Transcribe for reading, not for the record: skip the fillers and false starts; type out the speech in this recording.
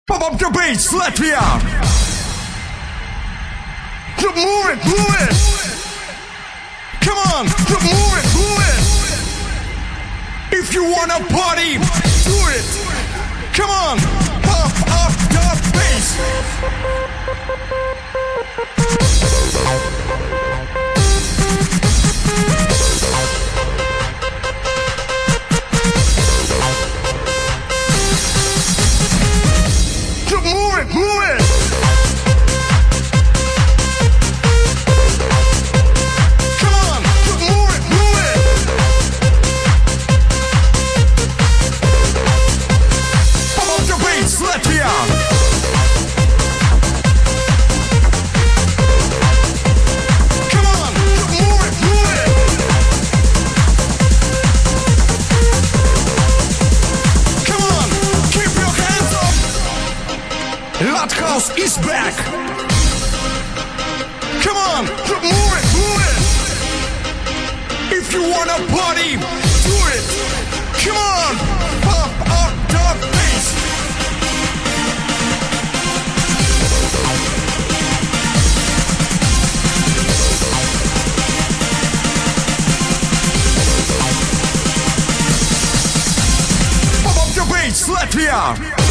Pump up the bass, Latvia! Keep moving, move it! Come on, keep moving, move it! If you wanna party, do it! Come on, pump up the bass! Keep moving, move it! Come on, keep moving, move it! Pump up the bass, Latvia! Come on, keep moving, move it! Come on, keep your hands up! Lathouse is back! Come on, keep moving, move it! If you wanna party, do it! Come on, pump up the bass! Pump up the bass, Latvia!